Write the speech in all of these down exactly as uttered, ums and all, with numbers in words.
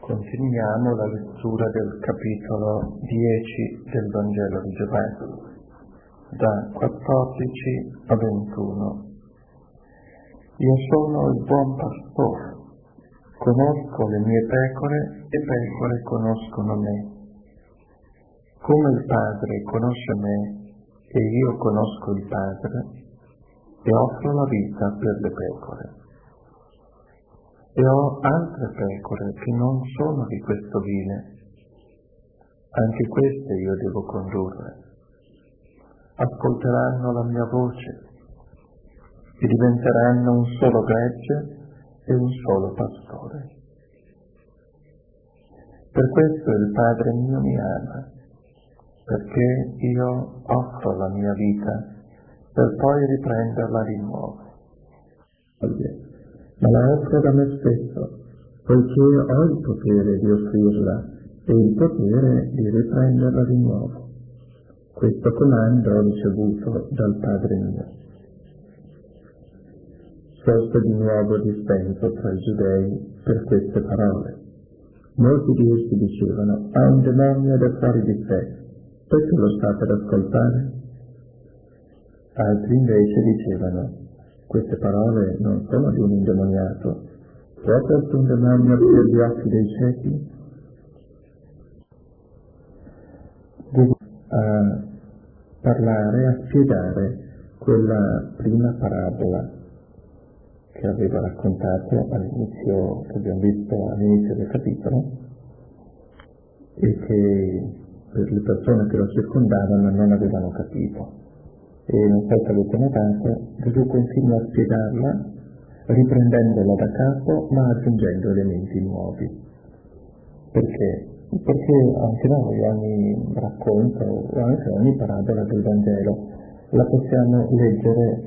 Continuiamo la lettura del capitolo dieci del Vangelo di Giovanni, da quattordici a ventuno. Io sono il buon pastore, conosco le mie pecore e pecore conoscono me. Come il Padre conosce me e io conosco il Padre, e offro la vita per le pecore. E ho altre pecore che non sono di questo vile. Anche queste io devo condurre. Ascolteranno la mia voce e diventeranno un solo gregge e un solo pastore. Per questo il Padre mio mi ama, perché io offro la mia vita per poi riprenderla di nuovo. Ma la offro da me stesso, poiché ho il potere di offrirla e il potere di riprenderla di nuovo. Questo comando ho ricevuto dal Padre mio. Sorse di nuovo dissenso tra i giudei per queste parole. Molti di essi dicevano: ha un demonio ed è fuori di sé, perché lo state ad ascoltare? Altri invece dicevano: queste parole non sono di un indemoniato. Può questo un demonio aprire gli occhi dei ciechi? A parlare, a spiegare quella prima parabola che avevo raccontato all'inizio, che abbiamo visto all'inizio del capitolo, e che per le persone che lo circondavano non avevano capito. E non so se avete notato, Gesù continua a spiegarla, riprendendola da capo, ma aggiungendo elementi nuovi. Perché? Perché anche noi ogni racconto, o anche ogni parabola del Vangelo, la possiamo leggere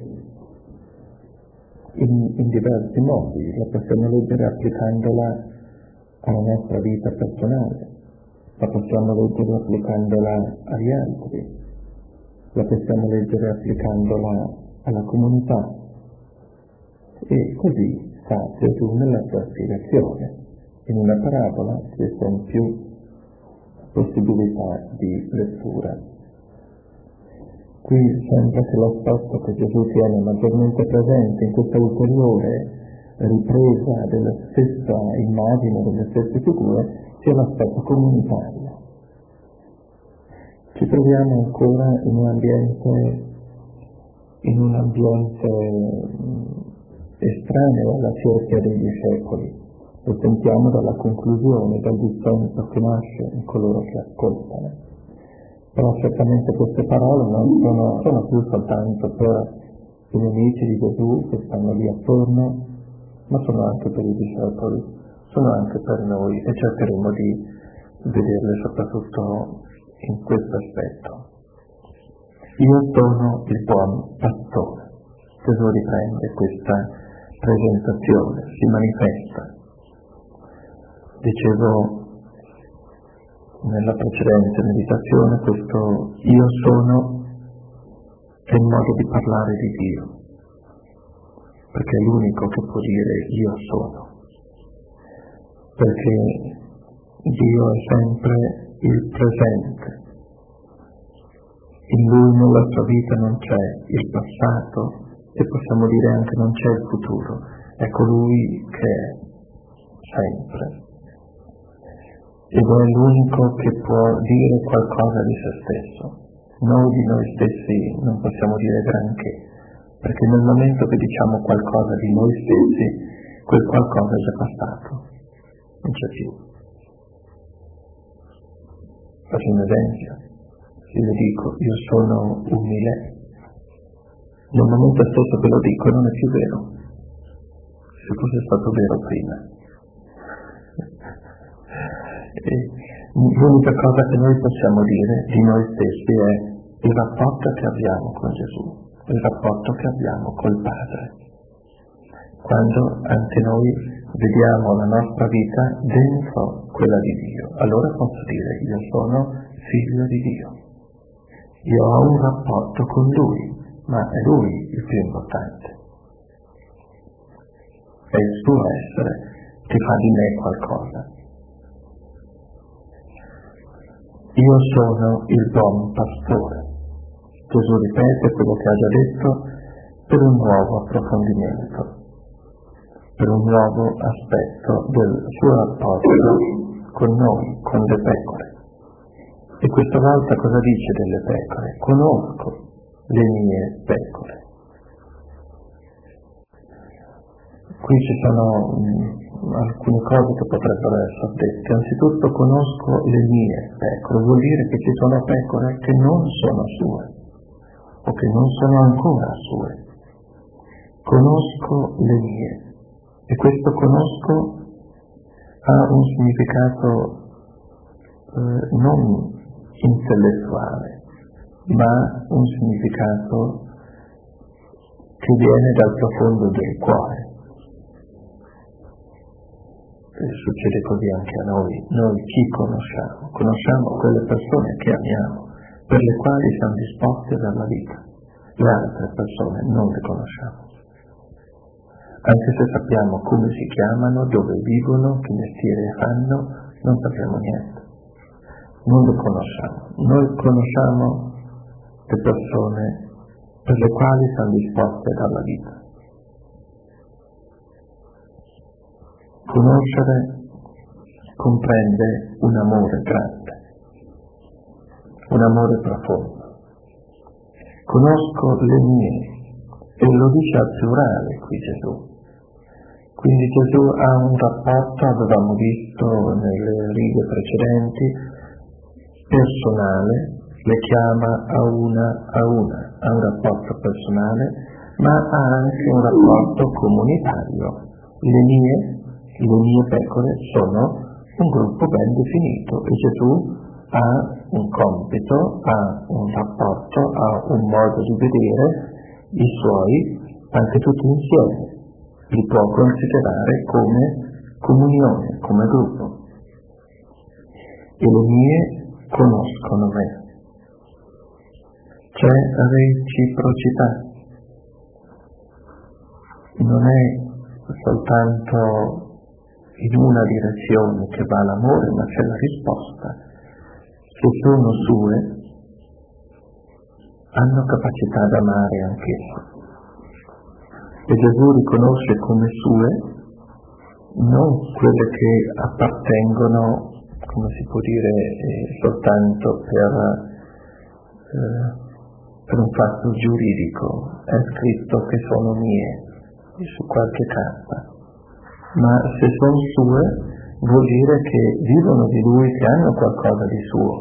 in, in diversi modi, la possiamo leggere applicandola alla nostra vita personale, la possiamo leggere applicandola agli altri, la possiamo leggere applicandola alla comunità, e così fa Gesù nella sua spiegazione. In una parabola ci sono più possibilità di lettura. Qui sembra che l'aspetto che Gesù tiene maggiormente presente in questa ulteriore ripresa della stessa immagine, delle stesse figure, sia l'aspetto comunitario. Ci troviamo ancora in un ambiente, in un ambiente estraneo alla cerchia dei discepoli. Lo sentiamo dalla conclusione, dal dissenso che nasce in coloro che ascoltano. Però certamente queste parole non sono, sono più soltanto per i nemici di Gesù che stanno lì attorno, ma sono anche per i discepoli, sono anche per noi, e cercheremo di vederle soprattutto in questo aspetto. Io sono il buon pastore. Gesù riprende questa presentazione, si manifesta. Dicevo nella precedente meditazione, questo io sono è il modo di parlare di Dio, perché è l'unico che può dire io sono, perché Dio è sempre il presente. In Lui nella sua vita non c'è il passato e possiamo dire anche non c'è il futuro, è colui che è sempre. Ed è l'unico che può dire qualcosa di se stesso. Noi di noi stessi non possiamo dire granché, perché nel momento che diciamo qualcosa di noi stessi, quel qualcosa è già passato, non c'è più. Faccio un esempio, se io dico io sono umile, nel momento stesso che lo dico non è più vero, se fosse stato vero prima. E l'unica cosa che noi possiamo dire di noi stessi è il rapporto che abbiamo con Gesù, il rapporto che abbiamo col Padre. Quando anche noi vediamo la nostra vita dentro quella di Dio, allora posso dire io sono figlio di Dio. Io ho un rapporto con Lui, ma è Lui il più importante. È il suo essere che fa di me qualcosa. io sono il buon pastore. Gesù ripete quello che ha già detto per un nuovo approfondimento, per un nuovo aspetto del suo rapporto con noi, con le pecore. E questa volta cosa dice delle pecore? Conosco le mie pecore. Qui ci sono mh, alcune cose che potrebbero essere dette. Anzitutto conosco le mie pecore, vuol dire che ci sono pecore che non sono sue o che non sono ancora sue. Conosco le mie, e questo conosco ha un significato eh, non intellettuale, ma un significato che viene dal profondo del cuore. E succede così anche a noi. Noi chi conosciamo? Conosciamo quelle persone che amiamo, per le quali siamo disposti a dare la vita. Le altre persone non le conosciamo. Anche se sappiamo come si chiamano, dove vivono, che mestiere fanno, non sappiamo niente. Non le conosciamo. Noi conosciamo le persone per le quali siamo disposti a dare la vita. Conoscere comprende un amore grande, un amore profondo. Conosco le mie, e lo dice al plurale qui Gesù. Quindi Gesù ha un rapporto, avevamo visto nelle righe precedenti, personale, le chiama a una a una, ha un rapporto personale, ma ha anche un rapporto comunitario. Le mie, le mie pecore sono un gruppo ben definito e Gesù ha un compito, ha un rapporto, ha un modo di vedere i suoi anche tutti insieme. Li può considerare come comunione, come gruppo. E le mie conoscono me. C'è reciprocità. Non è soltanto in una direzione che va l'amore, ma c'è la risposta. Se sono sue, hanno capacità d'amare anch'esse. E Gesù riconosce come sue non quelle che appartengono, come si può dire, eh, soltanto per, eh, per un fatto giuridico. È scritto che sono mie su qualche carta, ma se sono sue vuol dire che vivono di Lui, che hanno qualcosa di suo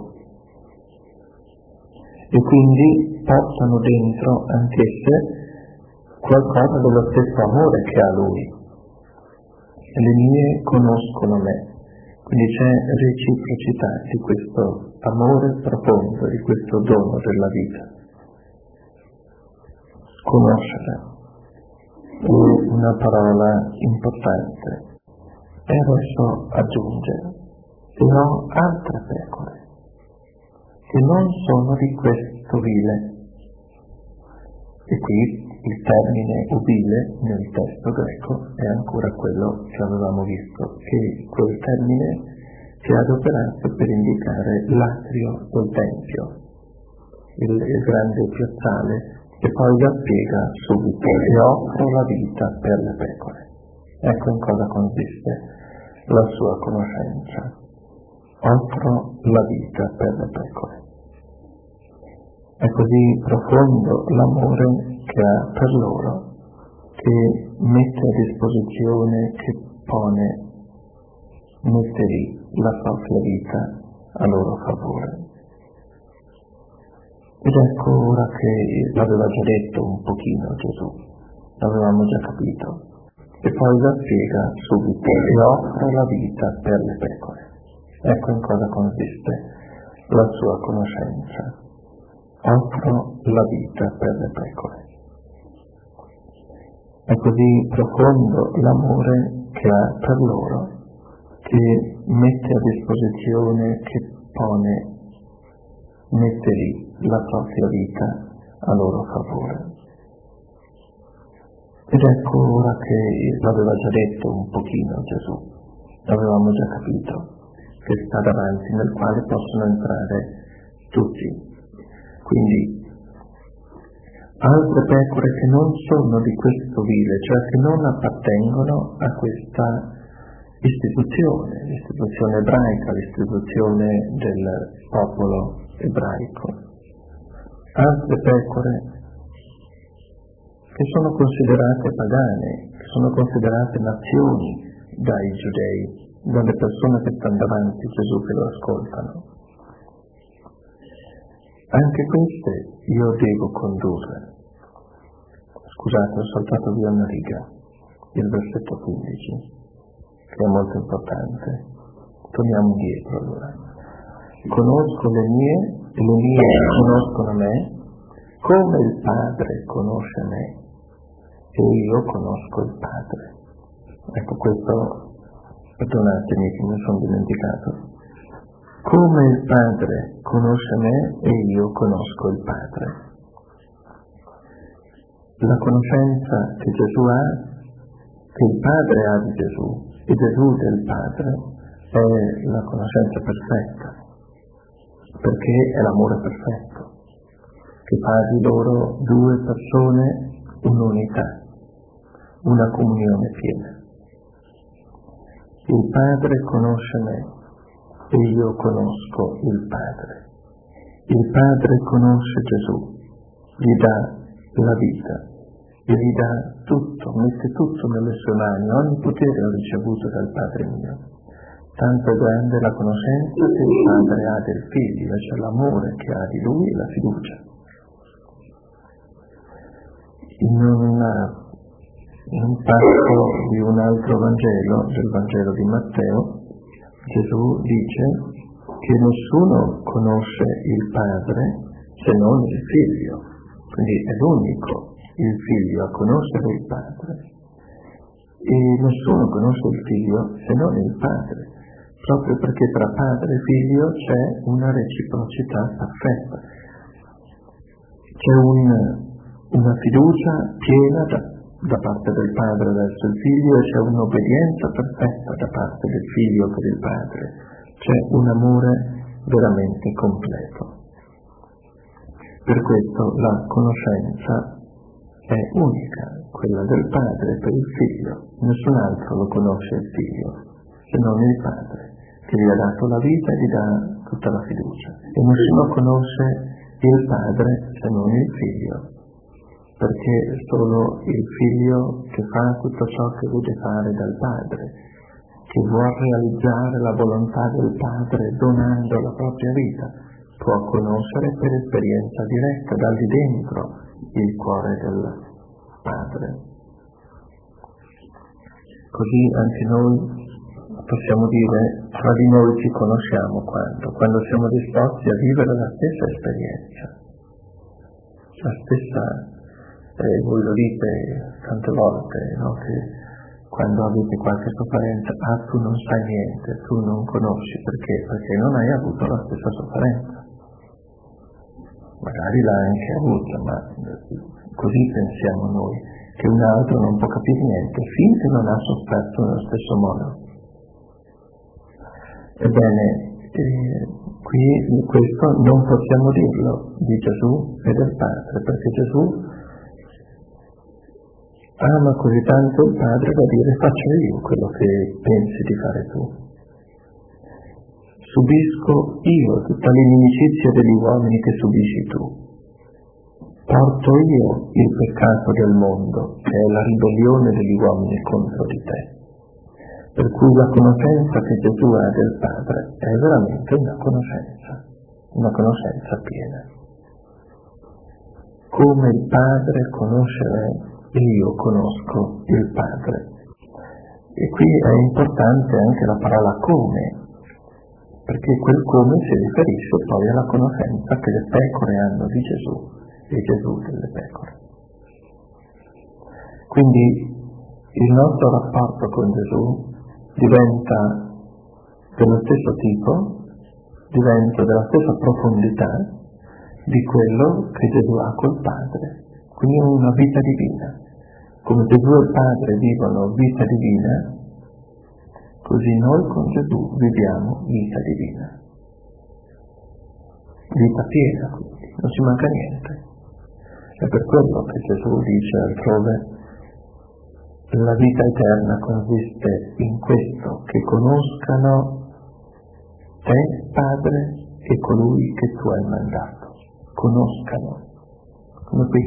e quindi portano dentro anch'esse qualcosa dello stesso amore che ha Lui. Le mie conoscono me, quindi c'è reciprocità di questo amore profondo, di questo dono della vita. Conoscere è una parola importante. E adesso aggiunge, e ho altre pecore che non sono di questo vile. E qui il termine ubile nel testo greco è ancora quello che avevamo visto, che quel termine si è adoperato per indicare l'atrio del Tempio, il, il grande piazzale, e poi la spiega subito, e offro la vita per le pecore. Ecco in cosa consiste la sua conoscenza. Offro la vita per le pecore. È così profondo l'amore che ha per loro, che mette a disposizione, che pone, mette lì la propria vita a loro favore. Ed ecco ora che l'aveva già detto un pochino Gesù, l'avevamo già capito, e poi la spiega subito, e offre la vita per le pecore. Ecco in cosa consiste la sua conoscenza. Offro la vita per le pecore. È così profondo l'amore che ha per loro, che mette a disposizione, che pone, mette lì la propria vita a loro favore. Ed ecco ora che l'aveva già detto un pochino Gesù, l'avevamo già capito, che sta davanti, nel quale possono entrare tutti. Quindi altre pecore che non sono di questo vile, cioè che non appartengono a questa istituzione, l'istituzione ebraica, l'istituzione del popolo ebraico. Altre pecore che sono considerate pagane, che sono considerate nazioni dai giudei, dalle persone che stanno davanti a Gesù, che lo ascoltano. Anche queste io devo condurre. Scusate, ho saltato via una riga, il versetto quindici, che è molto importante. Torniamo indietro allora. Conosco le mie, e le mie conoscono me, come il Padre conosce me, e io conosco il Padre. Ecco, questo, perdonatemi che mi sono dimenticato. Come il Padre conosce me e io conosco il Padre. La conoscenza che Gesù ha, che il Padre ha di Gesù e Gesù del Padre, è la conoscenza perfetta, perché è l'amore perfetto, che fa di loro due persone un'unità, una comunione piena. Il Padre conosce me e io conosco il Padre. Il Padre conosce Gesù, gli dà la vita, e gli dà tutto, mette tutto nelle sue mani, ogni potere ho ricevuto dal Padre mio. Tanto è grande la conoscenza che il Padre ha del Figlio, cioè l'amore che ha di Lui e la fiducia. In, una, in un passo di un altro Vangelo, del Vangelo di Matteo, Gesù dice che nessuno conosce il Padre se non il Figlio, quindi è l'unico, il Figlio, a conoscere il Padre, e nessuno conosce il Figlio se non il Padre, proprio perché tra Padre e Figlio c'è una reciprocità perfetta, c'è un, una fiducia piena da, da parte del Padre verso il Figlio, e c'è un'obbedienza perfetta da parte del Figlio per il Padre, c'è un amore veramente completo. Per questo la conoscenza è unica, quella del Padre per il Figlio. Nessun altro lo conosce il Figlio, se non il Padre, che gli ha dato la vita e gli dà tutta la fiducia. E nessuno conosce il Padre se non il Figlio, perché solo il Figlio che fa tutto ciò che vede fare dal Padre, che vuole realizzare la volontà del Padre donando la propria vita, può conoscere per esperienza diretta da lì dentro il cuore del Padre. Così anche noi possiamo dire, tra di noi ci conosciamo quando? Quando siamo disposti a vivere la stessa esperienza, la stessa, eh, voi lo dite tante volte, no? Che quando avete qualche sofferenza, ah, tu non sai niente, tu non conosci, perché? Perché non hai avuto la stessa sofferenza. Magari l'hai anche avuta, ma così pensiamo noi, che un altro non può capire niente finché non ha sofferto nello stesso modo. Ebbene, eh, qui questo non possiamo dirlo di Gesù e del Padre, perché Gesù ama così tanto il Padre da dire faccio io quello che pensi di fare tu. Subisco io tutta l'inimicizia degli uomini che subisci tu. Porto io il peccato del mondo, che è la ribellione degli uomini contro di te. Per cui la conoscenza che Gesù ha del Padre è veramente una conoscenza, una conoscenza piena. Come il Padre conosce me, e io conosco il Padre. E qui è importante anche la parola come, perché quel come si riferisce poi alla conoscenza che le pecore hanno di Gesù e Gesù delle pecore. Quindi il nostro rapporto con Gesù diventa dello stesso tipo, diventa della stessa profondità di quello che Gesù ha col Padre, quindi una vita divina. Come Gesù e il Padre vivono vita divina, così noi con Gesù viviamo vita divina. Vita piena, quindi, non ci manca niente. È per quello che Gesù dice altrove: la vita eterna consiste in questo, che conoscano te, Padre, e colui che tu hai mandato. Conoscano, come qui.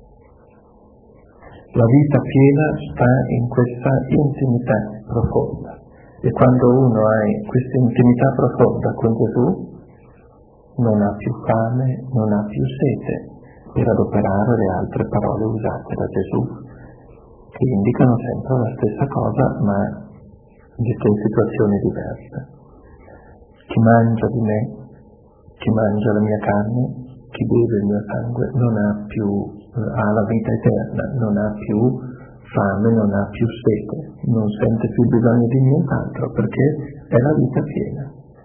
La vita piena sta in questa intimità profonda, e quando uno ha questa intimità profonda con Gesù non ha più fame, non ha più sete, per adoperare le altre parole usate da Gesù, che indicano sempre la stessa cosa, ma in situazioni diverse. Chi mangia di me, chi mangia la mia carne, chi beve il mio sangue, non ha più, ha la vita eterna, non ha più fame, non ha più sete, non sente più bisogno di nient'altro, perché è la vita piena.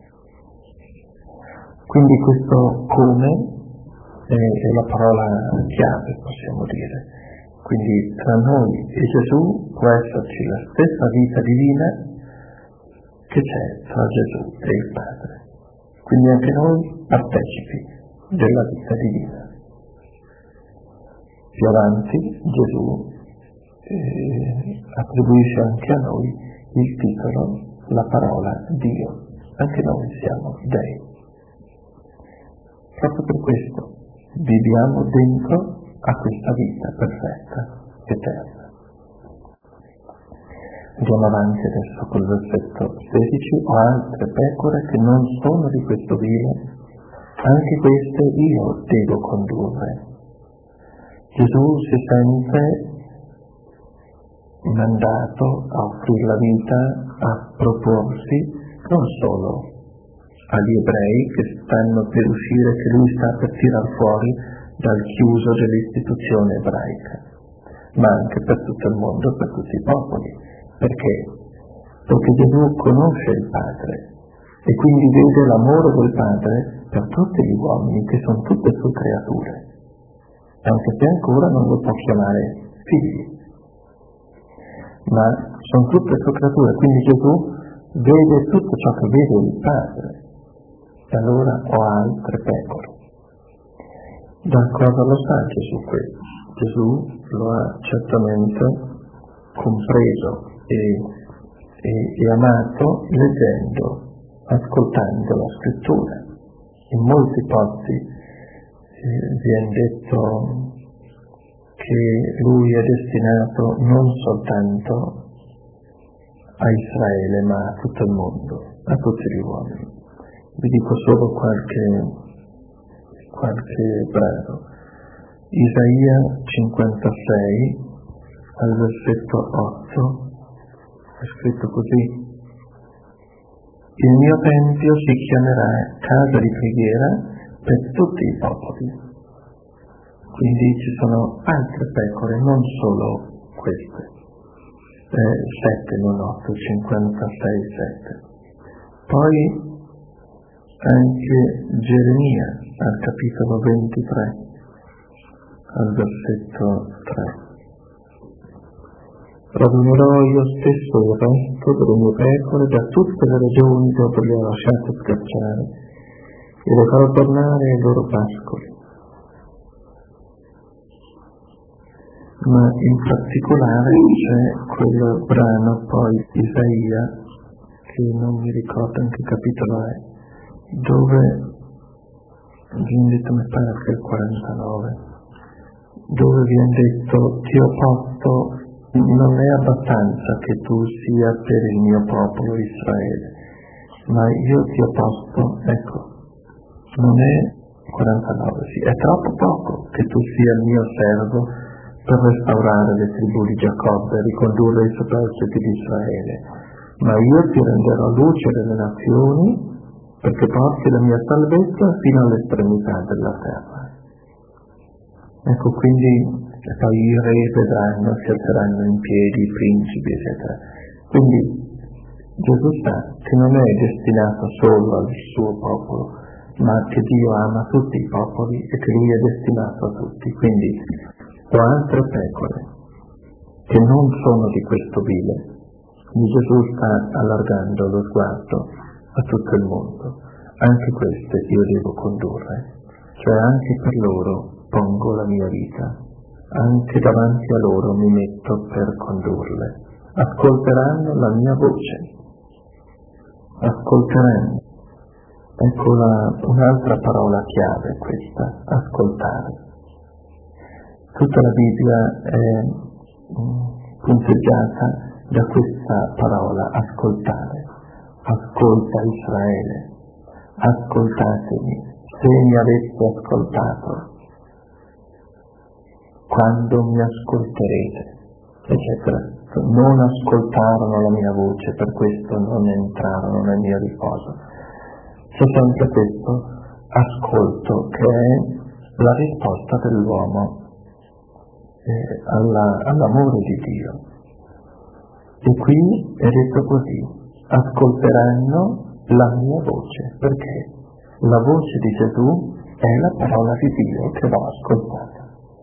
Quindi questo come è, è la parola chiave, possiamo dire. Quindi tra noi e Gesù può esserci la stessa vita divina che c'è tra Gesù e il Padre. Quindi anche noi partecipi della vita divina. Più avanti Gesù eh, attribuisce anche a noi il titolo, la parola Dio. Anche noi siamo Dei. Proprio per questo viviamo dentro a questa vita perfetta, eterna. Andiamo avanti adesso col versetto sedici. Ho altre pecore che non sono di questo vile, anche queste io devo condurre. Gesù si sente mandato a offrire la vita, a proporsi non solo agli ebrei che stanno per uscire, che lui sta per tirar fuori dal chiuso dell'istituzione ebraica, ma anche per tutto il mondo, per tutti i popoli. Perché? Perché Gesù conosce il Padre e quindi vede l'amore del Padre per tutti gli uomini, che sono tutte sue creature, anche se ancora non lo può chiamare figli, ma sono tutte sue creature, quindi Gesù vede tutto ciò che vede il Padre. E allora ho altre pecore. Da cosa lo sa Gesù questo? Gesù lo ha certamente compreso e, e, e amato leggendo, ascoltando la scrittura. In molti posti eh, viene detto che lui è destinato non soltanto a Israele, ma a tutto il mondo, a tutti gli uomini. Vi dico solo qualche, qualche brano. Isaia cinquantasei, al versetto otto, è scritto così: il mio tempio si chiamerà casa di preghiera per tutti i popoli. Quindi ci sono altre pecore, non solo queste. Eh, sette, non otto, cinquantasei, sette. Poi anche Geremia, al capitolo ventitré, al versetto tre. Radunerò io stesso il resto delle mie pecore da tutte le regioni dove le ho lasciate scacciare e le farò tornare ai loro pascoli. Ma in particolare c'è quel brano poi Isaia, che non mi ricordo in che capitolo è, dove viene detto, mi pare che è il quarantanove, dove viene detto: ti ho posto, non è abbastanza che tu sia per il mio popolo Israele, ma io ti ho posto, ecco, non è quarantanove, sì, è troppo poco che tu sia il mio servo per restaurare le tribù di Giacobbe e ricondurre i soprassuti di Israele, ma io ti renderò luce delle nazioni, perché porti la mia salvezza fino all'estremità della terra. Ecco, quindi e poi i re vedranno, si alzeranno in piedi, i principi, eccetera. Quindi Gesù sa che non è destinato solo al suo popolo, ma che Dio ama tutti i popoli e che Lui è destinato a tutti. Quindi ho altre pecore che non sono di questo vile, Quindi Gesù sta allargando lo sguardo a tutto il mondo. Anche queste io devo condurre, cioè anche per loro pongo la mia vita, anche davanti a loro mi metto per condurle. Ascolteranno la mia voce, ascolteranno. Ecco la, un'altra parola chiave questa, ascoltare. Tutta la Bibbia è punteggiata da questa parola, ascoltare. Ascolta Israele, ascoltatemi, se mi aveste ascoltato, quando mi ascolterete, eccetera. Non ascoltarono la mia voce, per questo non entrarono nel mio riposo. C'è sempre questo ascolto che è la risposta dell'uomo eh, alla, all'amore di Dio. E qui è detto così, ascolteranno la mia voce, perché la voce di Gesù è la parola di Dio che va ascoltata.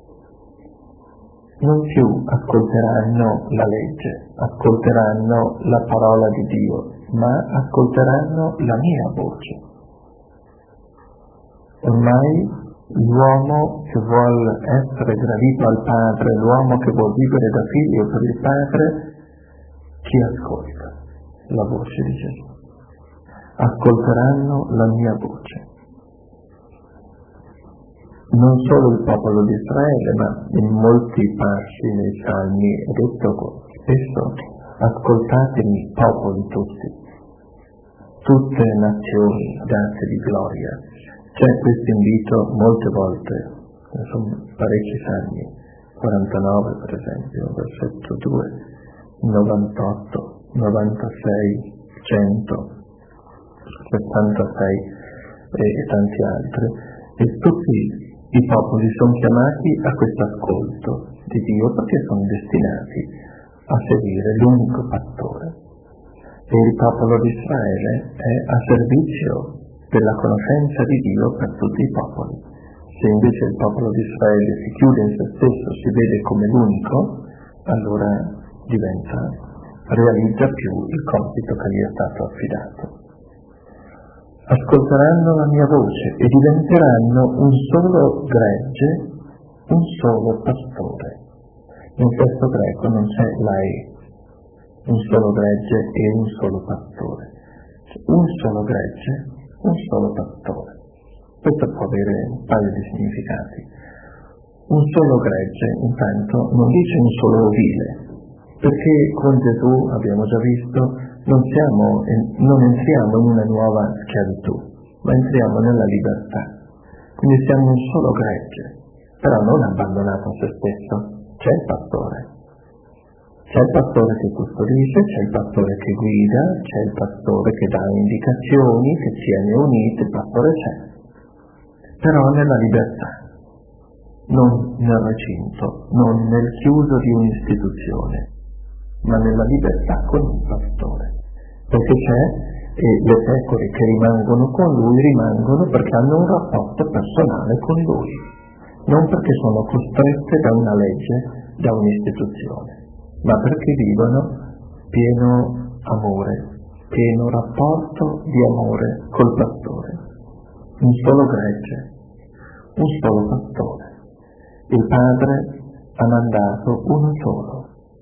Non più ascolteranno la legge, ascolteranno la parola di Dio, ma ascolteranno la mia voce. Ormai l'uomo che vuol essere gradito al Padre, l'uomo che vuol vivere da figlio per il Padre, chi ascolta la voce di Gesù? Ascolteranno la mia voce. Non solo il popolo di Israele, ma in molti passi nei Salmi è detto spesso, ascoltatemi popoli tutti, tutte le nazioni date di gloria. C'è questo invito molte volte, sono parecchi Salmi, quarantanove per esempio, versetto due, novantotto, novantasei, cento, settantasei e, e tanti altri, e tutti i popoli sono chiamati a questo ascolto di Dio perché sono destinati a seguire l'unico pastore. E il popolo di Israele è a servizio della conoscenza di Dio per tutti i popoli. Se invece il popolo di Israele si chiude in se stesso, si vede come l'unico, allora diventa, realizza più il compito che gli è stato affidato. Ascolteranno la mia voce e diventeranno un solo gregge, un solo pastore. In testo greco non c'è l'ai, un solo gregge e un solo pastore. Un solo gregge, un solo pastore. Questo può avere un paio di significati. Un solo gregge, intanto, non dice un solo ovile, perché con Gesù, abbiamo già visto, non, siamo, non entriamo in una nuova schiavitù, ma entriamo nella libertà. Quindi siamo un solo gregge, però non abbandonato a se stesso. C'è il pastore. C'è il pastore che custodisce, c'è il pastore che guida, c'è il pastore che dà indicazioni, che tiene uniti, il pastore c'è. Però nella libertà, non nel recinto, non nel chiuso di un'istituzione, ma nella libertà con il pastore. Perché c'è, e le pecore che rimangono con lui rimangono perché hanno un rapporto personale con lui, non perché sono costrette da una legge, da un'istituzione, ma perché vivono pieno amore, pieno rapporto di amore col pastore. Un solo gregge, un solo pastore. Il Padre ha mandato uno solo.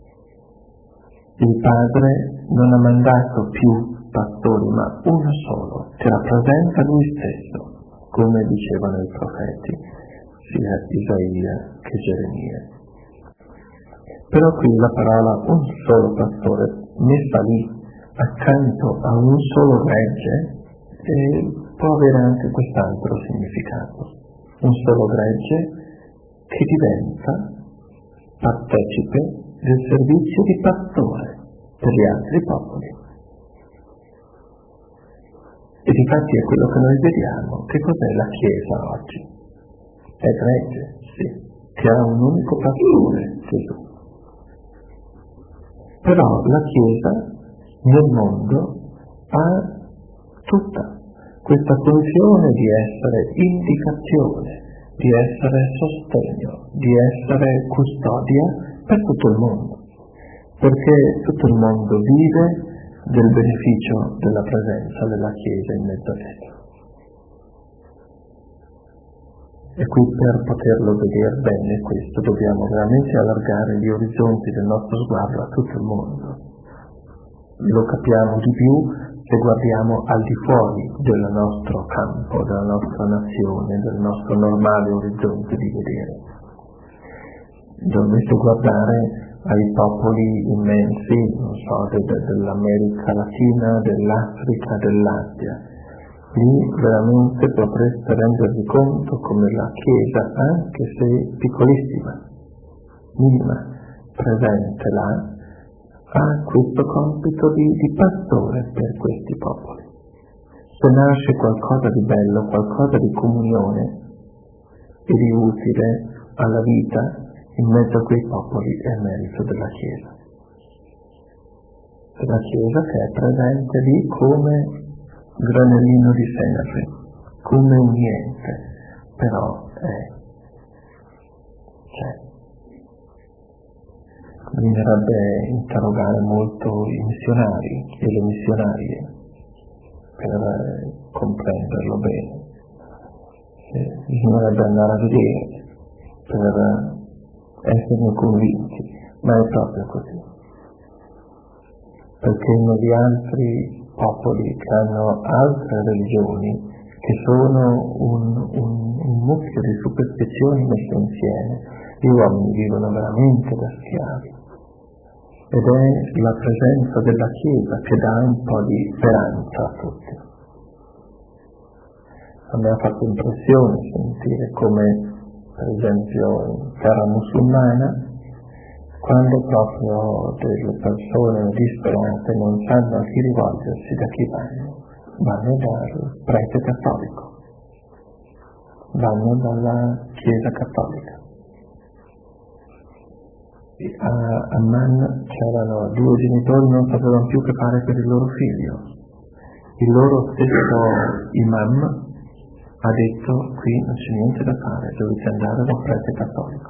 Il Padre non ha mandato più pastori, ma uno solo, che rappresenta lui stesso, come dicevano i profeti, sia Isaia che Geremia. Però qui la parola un solo pastore, messa lì accanto a un solo gregge, eh, può avere anche quest'altro significato. Un solo gregge che diventa partecipe del servizio di pastore per gli altri popoli. E difatti è quello che noi vediamo. Che cos'è la Chiesa oggi? È gregge, sì, che ha un unico pastore, Gesù. Però la Chiesa nel mondo ha tutta questa funzione di essere indicazione, di essere sostegno, di essere custodia per tutto il mondo. perché tutto il mondo vive del beneficio della presenza della Chiesa in mezzo a esso. E qui per poterlo vedere bene questo dobbiamo veramente allargare gli orizzonti del nostro sguardo a tutto il mondo. Lo capiamo di più se guardiamo al di fuori del nostro campo, della nostra nazione, del nostro normale orizzonte di vedere. Dovreste guardare ai popoli immensi, non so, de, de, dell'America Latina, dell'Africa, dell'Asia. Lì veramente potreste rendervi conto come la Chiesa, anche se piccolissima, minima, presente là, ha questo compito di, di pastore per questi popoli. Se nasce qualcosa di bello, qualcosa di comunione e di utile alla vita in mezzo a quei popoli, è merito della Chiesa. Della Chiesa che è presente lì come granellino di cenere, come un niente, però è, c'è. Bisognerebbe interrogare molto i missionari e le missionarie per comprenderlo bene. Bisognerebbe andare a vedere per esserne convinti, ma è proprio così. Perché negli altri popoli che hanno altre religioni, che sono un, un, un mucchio di superstizioni messe insieme, gli uomini vivono veramente da schiavi. Ed è la presenza della Chiesa che dà un po' di speranza a tutti. A me ha fatto impressione sentire come, per esempio, in terra musulmana, quando proprio delle persone disperate non sanno a chi rivolgersi, da chi vanno, vanno dal prete cattolico, vanno dalla Chiesa cattolica. A Amman c'erano due genitori che non sapevano più che fare per il loro figlio. Il loro stesso imam ha detto: qui non c'è niente da fare, dovete andare dal prete cattolico.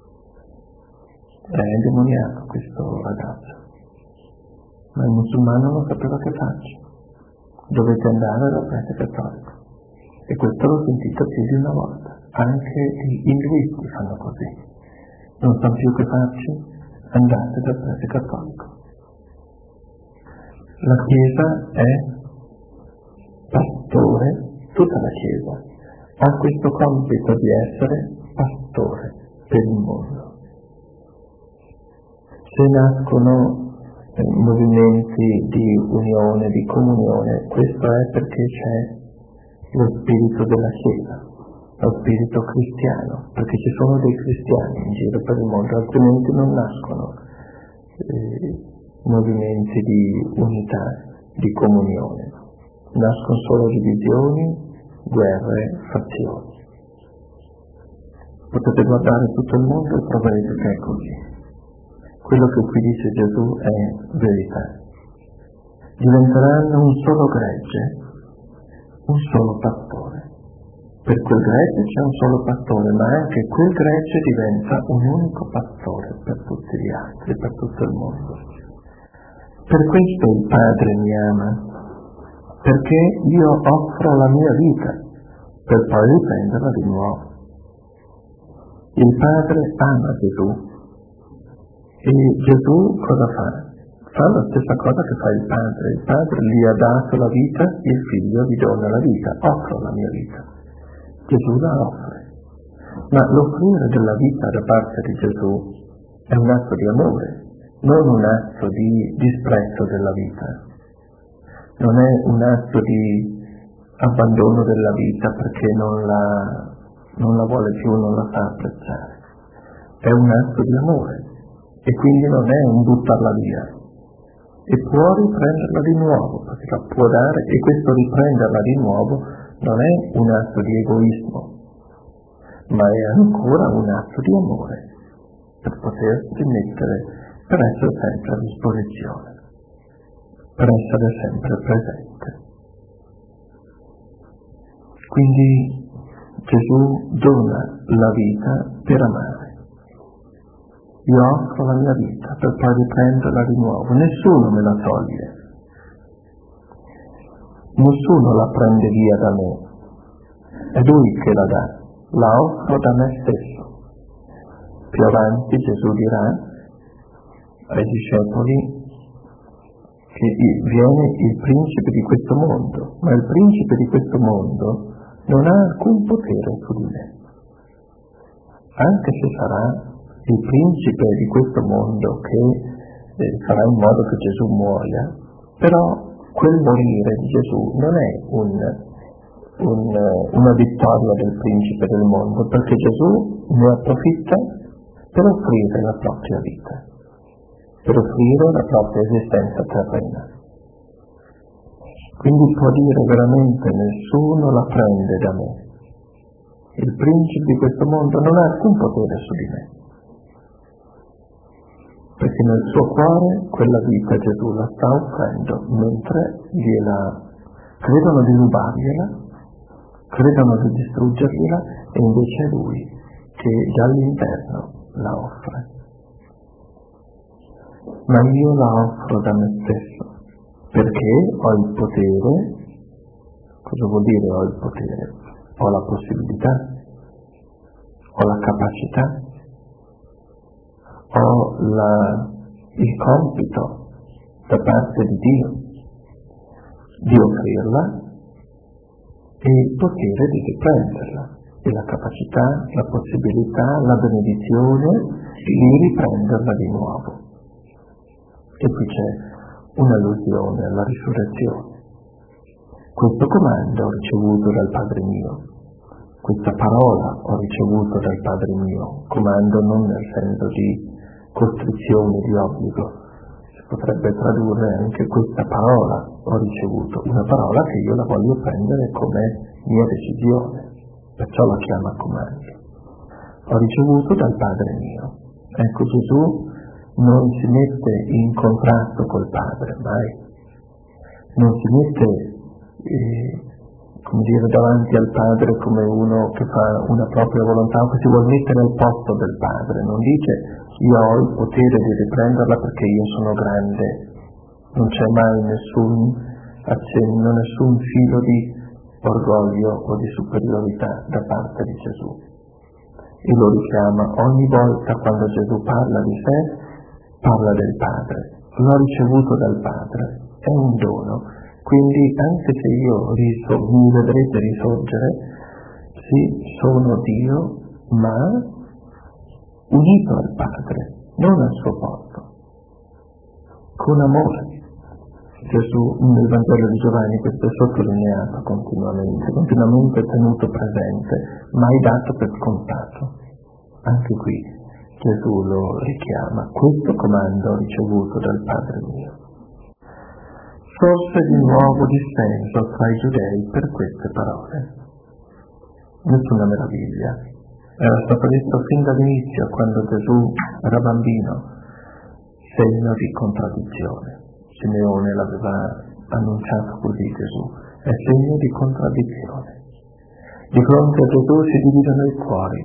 È indemoniato questo ragazzo, ma il musulmano non sapeva che farci. Dovete andare dal prete cattolico. E questo l'ho sentito più di una volta. Anche gli induisti fanno così. Non sanno più che farci, andate dal prete cattolico. La Chiesa è pastore, tutta la Chiesa ha questo compito di essere pastore per il mondo. Se nascono eh, movimenti di unione, di comunione, questo è perché c'è lo spirito della Chiesa, lo spirito cristiano, perché ci sono dei cristiani in giro per il mondo, altrimenti non nascono eh, movimenti di unità, di comunione, nascono solo divisioni, guerre, fazioni. Potete guardare tutto il mondo e troverete che è così. Quello che qui dice Gesù è verità. Diventeranno un solo gregge, un solo pastore. Per quel gregge c'è un solo pastore, ma anche quel gregge diventa un unico pastore per tutti gli altri, per tutto il mondo. Per questo il Padre mi ama, perché io offro la mia vita per poi riprenderla di nuovo. Il Padre ama Gesù e Gesù cosa fa? Fa la stessa cosa che fa il Padre. Il Padre gli ha dato la vita, il Figlio gli dona la vita, offro la mia vita. Gesù la offre. Ma l'offrire della vita da parte di Gesù è un atto di amore, non un atto di disprezzo della vita. Non è un atto di abbandono della vita perché non la, non la vuole più, non la sa apprezzare. È un atto di amore e quindi non è un buttarla via. E può riprenderla di nuovo, perché la può dare, e questo riprenderla di nuovo non è un atto di egoismo, ma è ancora un atto di amore per potersi mettere, per essere sempre a disposizione, per essere sempre presente. Quindi Gesù dona la vita per amare. io offro la mia vita per poi riprenderla di nuovo, nessuno me la toglie, nessuno la prende via da me, è Lui che la dà, la offro da me stesso. Più avanti Gesù dirà ai discepoli che viene il principe di questo mondo, ma il principe di questo mondo non ha alcun potere su di me. Anche se sarà il principe di questo mondo che eh, farà in modo che Gesù muoia, però quel morire di Gesù non è un, un, una vittoria del principe del mondo, perché Gesù ne approfitta per offrire la propria vita, per offrire la propria esistenza terrena. Quindi può dire veramente nessuno la prende da me. Il principe di questo mondo non ha alcun potere su di me, perché nel suo cuore quella vita Gesù la sta offrendo, mentre gliela credono di rubargliela, credono di distruggergliela, e invece è Lui che dall'interno la offre. Ma io la offro da me stesso, perché ho il potere. Cosa vuol dire ho il potere? Ho la possibilità, ho la capacità, ho la, il compito da parte di Dio di offrirla e il potere di riprenderla, e la capacità, la possibilità, la benedizione di riprenderla di nuovo. E qui c'è un'allusione alla risurrezione. Questo comando ho ricevuto dal Padre mio, questa parola ho ricevuto dal Padre mio, comando non nel senso di costrizione, di obbligo, si potrebbe tradurre anche questa parola ho ricevuto, una parola che io la voglio prendere come mia decisione, perciò la chiama comando. Ho ricevuto dal Padre mio. Ecco, Gesù non si mette in contrasto col Padre, mai. Non si mette eh, come dire, davanti al Padre come uno che fa una propria volontà o che si vuol mettere al posto del Padre. Non dice io ho il potere di riprenderla perché io sono grande. Non c'è mai nessun accenno, nessun filo di orgoglio o di superiorità da parte di Gesù. E lo richiama ogni volta quando Gesù parla di sé, parla del Padre. L'ho ricevuto dal Padre, è un dono. Quindi anche se io riso, mi vedrete risorgere, sì, sono Dio, ma unito al Padre, non al suo posto, con amore. Gesù nel Vangelo di Giovanni questo è sottolineato continuamente, continuamente tenuto presente, mai dato per scontato. Anche qui Gesù lo richiama, questo comando ho ricevuto dal Padre mio. Sorse di nuovo dissenso tra i giudei per queste parole. Nessuna meraviglia. Era stato detto fin dall'inizio, quando Gesù era bambino, segno di contraddizione. Simeone l'aveva annunciato così Gesù, è segno di contraddizione. Di fronte a Gesù si dividono i cuori.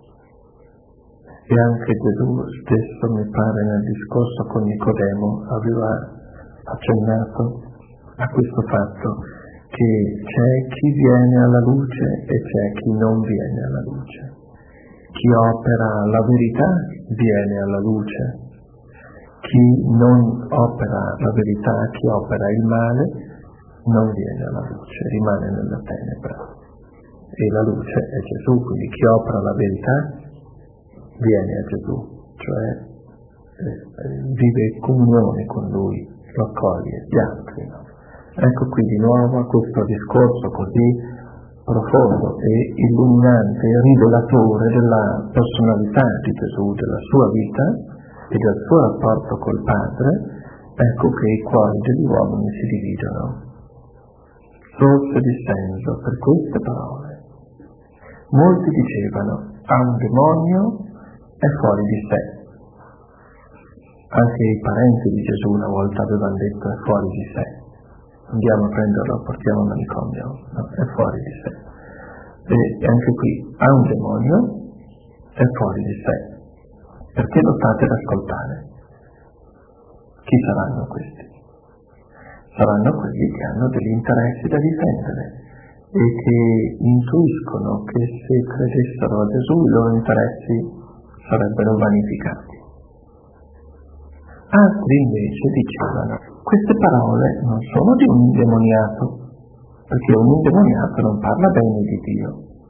E anche Gesù stesso, mi pare, nel discorso con Nicodemo aveva accennato a questo fatto che c'è chi viene alla luce e c'è chi non viene alla luce. Chi opera la verità viene alla luce, chi non opera la verità, chi opera il male non viene alla luce, rimane nella tenebra. E la luce è Gesù, quindi chi opera la verità viene a Gesù, cioè eh, vive in comunione con Lui, lo accoglie, gli altri no. Ecco qui di nuovo questo discorso così profondo e illuminante, rivelatore della personalità di Gesù, della sua vita e del suo rapporto col Padre. Ecco che i cuori degli uomini si dividono. Sorse dissenso per queste parole. Molti dicevano, ha un demonio, è fuori di sé. Anche i parenti di Gesù una volta avevano detto è fuori di sé. Andiamo a prenderlo, portiamo al manicomio, no, è fuori di sé. E anche qui ha un demonio, è fuori di sé. perché lo state ad ascoltare. Chi saranno questi? Saranno quelli che hanno degli interessi da difendere e che intuiscono che se credessero a Gesù i loro interessi sarebbero vanificati. Altri invece dicevano: queste parole non sono di un indemoniato, perché un indemoniato non parla bene di Dio.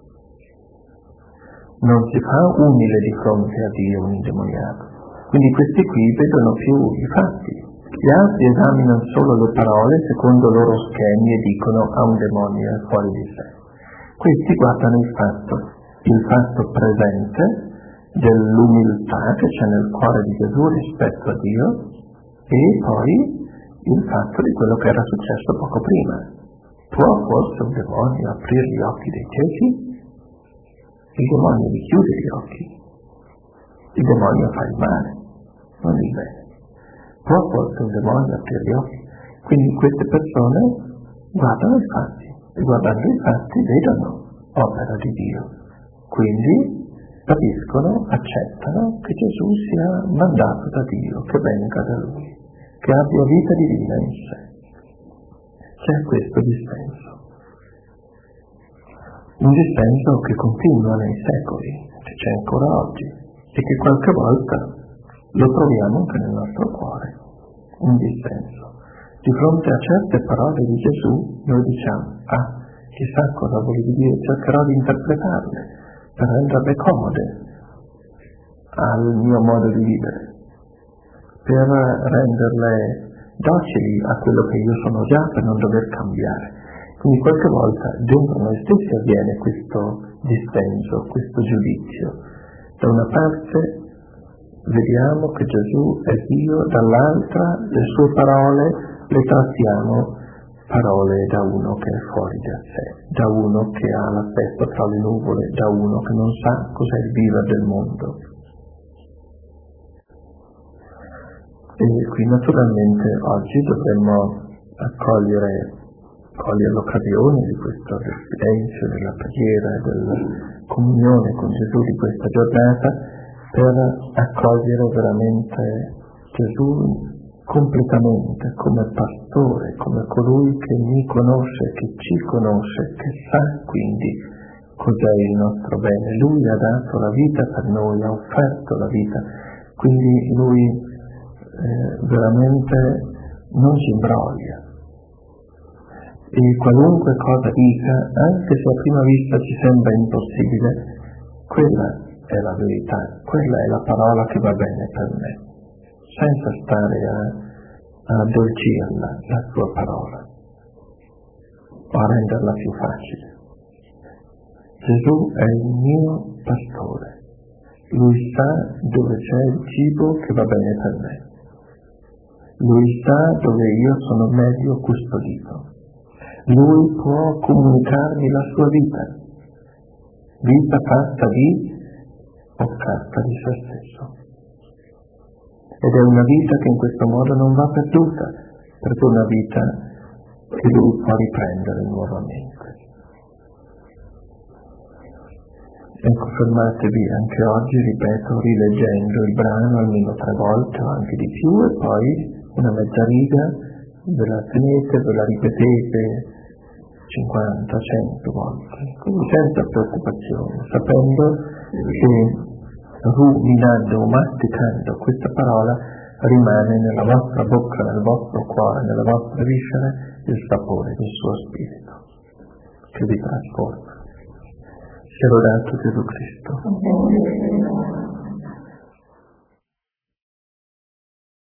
Non si fa umile di fronte a Dio un indemoniato. Quindi questi qui vedono più i fatti. Gli altri esaminano solo le parole secondo i loro schemi e dicono: ha un demonio è fuori di sé. Questi guardano il fatto, il fatto presente dell'umiltà che c'è nel cuore di Gesù rispetto a Dio, e poi il fatto di quello che era successo poco prima. Può forse un demonio aprire gli occhi dei ciechi? Il demonio li chiude gli occhi. Il demonio fa il male, non il bene. Può forse un demonio aprire gli occhi? Quindi queste persone guardano i fatti, e guardando i fatti vedono opera di Dio. Quindi capiscono, accettano che Gesù sia mandato da Dio, che venga da Lui, che abbia vita divina in sé. C'è questo dissenso. Un dissenso che continua nei secoli, che c'è ancora oggi, e che qualche volta lo troviamo anche nel nostro cuore. Un dissenso. Di fronte a certe parole di Gesù noi diciamo: ah, chissà cosa vuole dire, cercherò di interpretarle per renderle comode al mio modo di vivere, per renderle docili a quello che io sono già, per non dover cambiare. Quindi qualche volta dentro noi stessi avviene questo dissenso, questo giudizio. Da una parte vediamo che Gesù è Dio, dall'altra le sue parole le trattiamo parole da uno che è fuori da sé, da uno che ha la testa tra le nuvole, da uno che non sa cos'è il vivere del mondo. E qui naturalmente oggi dovremmo accogliere, cogliere l'occasione di questo del silenzio, della preghiera e della comunione con Gesù di questa giornata per accogliere veramente Gesù completamente come pastore, come colui che mi conosce, che ci conosce, che sa quindi cos'è il nostro bene. Lui ha dato la vita per noi, ha offerto la vita, quindi Lui eh, veramente non ci imbroglia. E qualunque cosa dica, anche se a prima vista ci sembra impossibile, quella è la verità, quella è la parola che va bene per me, senza stare a, a addolcirla, la sua parola, o a renderla più facile. Gesù è il mio pastore, Lui sa dove c'è il cibo che va bene per me, Lui sa dove io sono meglio custodito, Lui può comunicarmi la sua vita, vita fatta di offerta di se stesso. Ed è una vita che in questo modo non va perduta, perché è una vita che Lui può riprendere nuovamente. Ecco, fermatevi anche oggi, ripeto, rileggendo il brano almeno tre volte o anche di più, e poi una mezza riga ve la tenete, ve la ripetete cinquanta, cento volte, quindi senza preoccupazione, sapendo che ruminando o masticando questa parola rimane nella vostra bocca, nel vostro cuore, nelle vostre viscere il sapore del suo spirito che vi trasforma. Sia lodato Gesù Cristo.